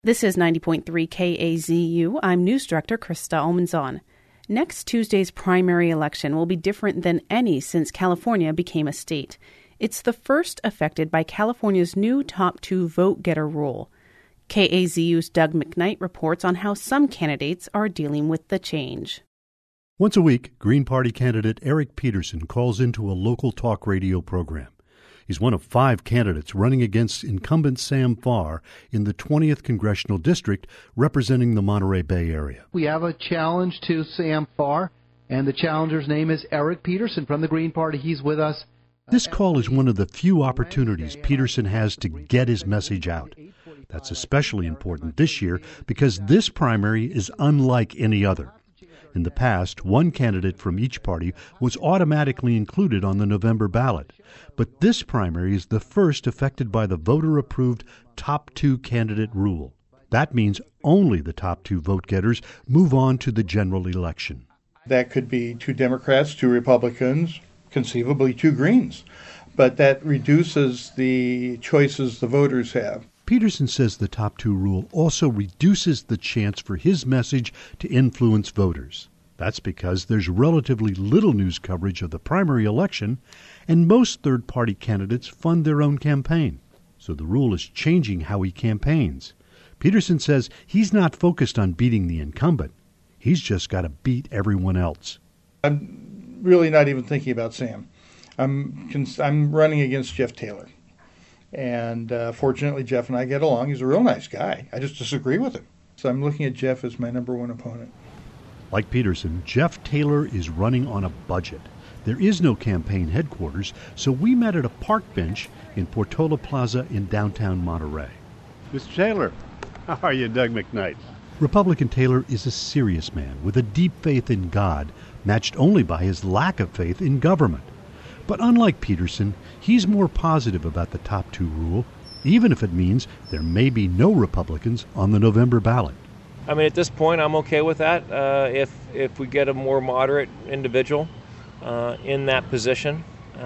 This is 90.3 KAZU. I'm News Director Krista Almanzon. Next Tuesday's primary election will be different than any since California became a state. It's the first affected by California's new top two vote-getter rule. KAZU's Doug McKnight reports on how some candidates are dealing with the change. Once a week, Green Party candidate Eric Peterson calls into a local talk radio program. He's one of 5 candidates running against incumbent Sam Farr in the 20th Congressional District representing the Monterey Bay area. We have a challenge to Sam Farr, and the challenger's name is Eric Peterson from the Green Party. He's with us. This call is one of the few opportunities Peterson has to get his message out. That's especially important this year because this primary is unlike any other. In the past, one candidate from each party was automatically included on the November ballot. But this primary is the first affected by the voter-approved top 2 candidate rule. That means only the top 2 vote-getters move on to the general election. That could be 2 Democrats, 2 Republicans, conceivably 2 Greens. But that reduces the choices the voters have. Peterson says the top 2 rule also reduces the chance for his message to influence voters. That's because there's relatively little news coverage of the primary election, and most third-party candidates fund their own campaign. So the rule is changing how he campaigns. Peterson says he's not focused on beating the incumbent. He's just got to beat everyone else. I'm really not even thinking about Sam. I'm running against Jeff Taylor. And fortunately, Jeff and I get along. He's a real nice guy. I just disagree with him. So I'm looking at Jeff as my number 1 opponent. Like Peterson, Jeff Taylor is running on a budget. There is no campaign headquarters, so we met at a park bench in Portola Plaza in downtown Monterey. Mr. Taylor, how are you, Doug McKnight? Republican Taylor is a serious man with a deep faith in God, matched only by his lack of faith in government. But unlike Peterson, he's more positive about the top 2 rule, even if it means there may be no Republicans on the November ballot. I mean, at this point, I'm okay with that. If we get a more moderate individual in that position,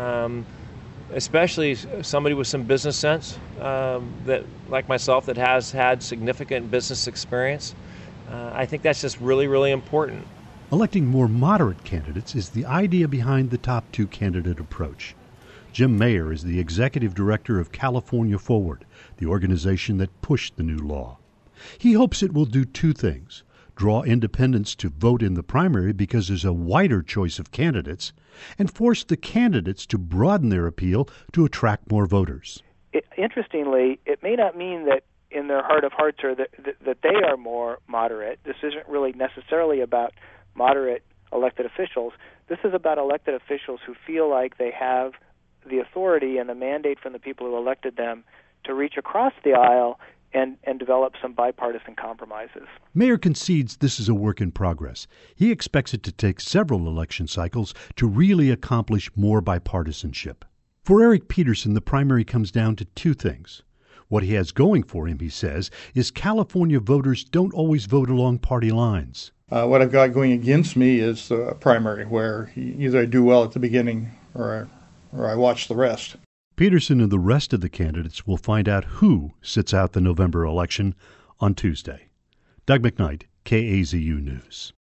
especially somebody with some business sense, that like myself, that has had significant business experience, I think that's just really, really important. Electing more moderate candidates is the idea behind the top 2 candidate approach. Jim Mayer is the executive director of California Forward, the organization that pushed the new law. He hopes it will do 2 things: draw independents to vote in the primary because there's a wider choice of candidates, and force the candidates to broaden their appeal to attract more voters. Interestingly, it may not mean that in their heart of hearts or that they are more moderate. This isn't really necessarily about moderate elected officials. This is about elected officials who feel like they have the authority and the mandate from the people who elected them to reach across the aisle and develop some bipartisan compromises. Mayer concedes this is a work in progress. He expects it to take several election cycles to really accomplish more bipartisanship. For Eric Peterson, the primary comes down to 2 things. What he has going for him, he says, is California voters don't always vote along party lines. What I've got going against me is the primary, where either I do well at the beginning or I watch the rest. Peterson and the rest of the candidates will find out who sits out the November election on Tuesday. Doug McKnight, KAZU News.